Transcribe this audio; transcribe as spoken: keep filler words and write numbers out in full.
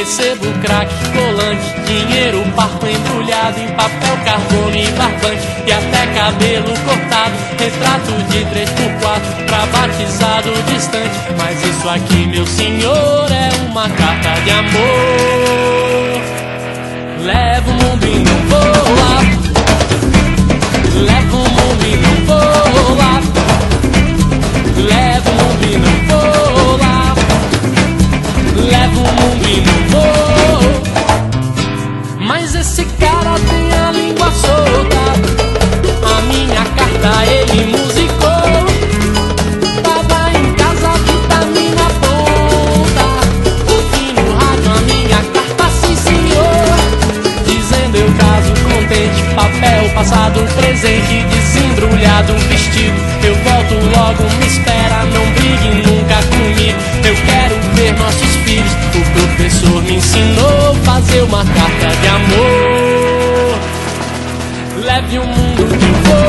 recebo crack, colante, dinheiro parco embrulhado em papel, carbono e barbante, e até cabelo cortado, retrato de três por quatro pra batizado distante. Mas isso aqui, meu senhor, é uma carta de amor. Levo o mundo e não vou lá, levo o mundo e não vou lá, levo o mundo e não vou lá, levo o mundo e não vou. Mas esse cara tem a língua solta, a minha carta ele musicou. Tava em casa, vitamina ponta, ouvindo rádio a minha carta, sim senhor, dizendo eu caso contente, papel passado, presente, desembrulhado, vestido. Eu volto logo, me espera, não brigue nunca comigo. Eu quero ver nossos filhos, o professor me ensinou a fazer uma carta de amor. Leve o mundo de volta.